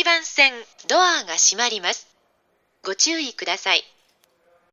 番線ドアが閉まります。ご注意ください。